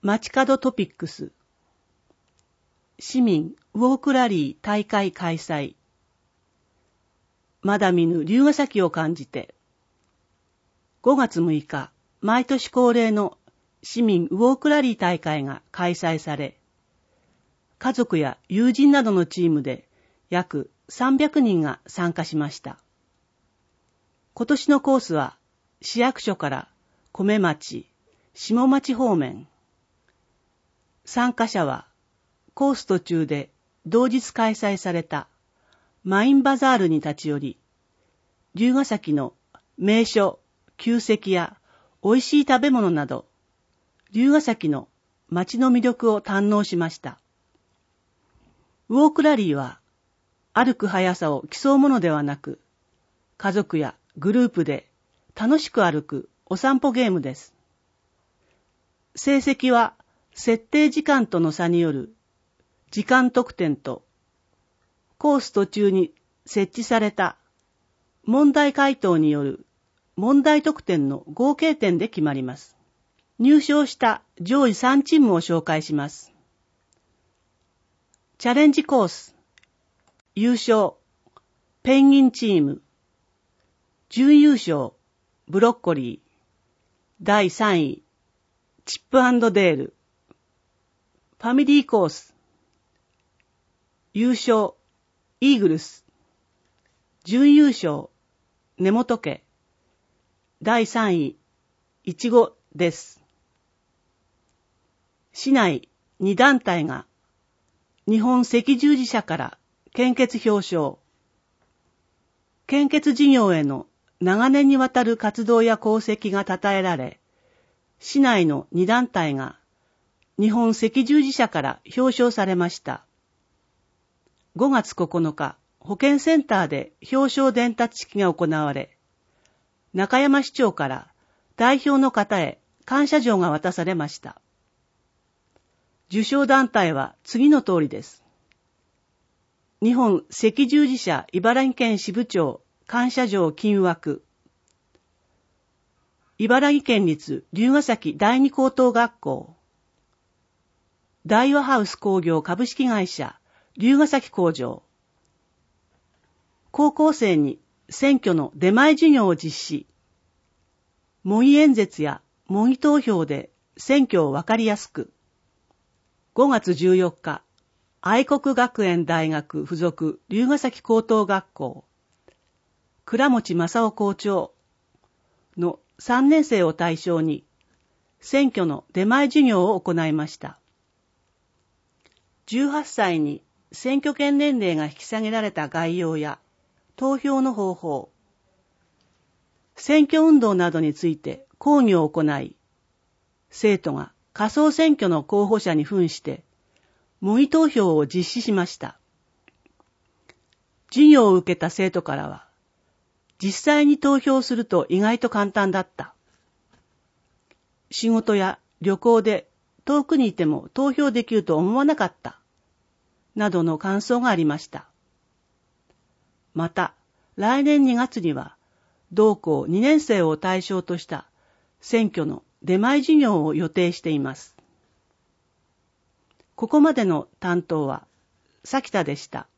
街角トピックス。市民ウォークラリー大会開催。まだ見ぬ龍ヶ崎を感じて。5月6日、毎年恒例の市民ウォークラリー大会が開催され、家族や友人などのチームで約300人が参加しました。今年のコースは市役所から米町、下町方面。参加者はコース途中で同日開催されたマインバザールに立ち寄り、龍ヶ崎の名所、旧跡や美味しい食べ物など、龍ヶ崎の街の魅力を堪能しました。ウォークラリーは歩く速さを競うものではなく、家族やグループで楽しく歩くお散歩ゲームです。成績は設定時間との差による時間得点と、コース途中に設置された問題回答による問題得点の合計点で決まります。入賞した上位3チームを紹介します。チャレンジコース。優勝、ペンギンチーム。準優勝、ブロッコリー。第3位、チップ&デール。ファミリーコース。優勝、イーグルス。準優勝、根本家。第3位、いちごです。市内2団体が日本赤十字社から献血表彰。献血事業への長年にわたる活動や功績が称えられ、市内の2団体が日本赤十字社から表彰されました。5月9日、保健センターで表彰伝達式が行われ、中山市長から代表の方へ感謝状が渡されました。受賞団体は次の通りです。日本赤十字社茨城県支部長感謝状金枠。茨城県立龍ヶ崎第二高等学校。大和ハウス工業株式会社龍ヶ崎工場。高校生に選挙の出前授業を実施。模擬演説や模擬投票で選挙をわかりやすく。5月14日、愛国学園大学附属龍ヶ崎高等学校、倉持正夫校長の3年生を対象に選挙の出前授業を行いました。18歳に選挙権年齢が引き下げられた概要や投票の方法、選挙運動などについて講義を行い、生徒が仮想選挙の候補者に扮して模擬投票を実施しました。授業を受けた生徒からは、実際に投票すると意外と簡単だった。仕事や旅行で遠くにいても投票できると思わなかった。などの感想がありました。また、来年2月には、同校2年生を対象とした選挙の出前授業を予定しています。ここまでの担当は、咲田でした。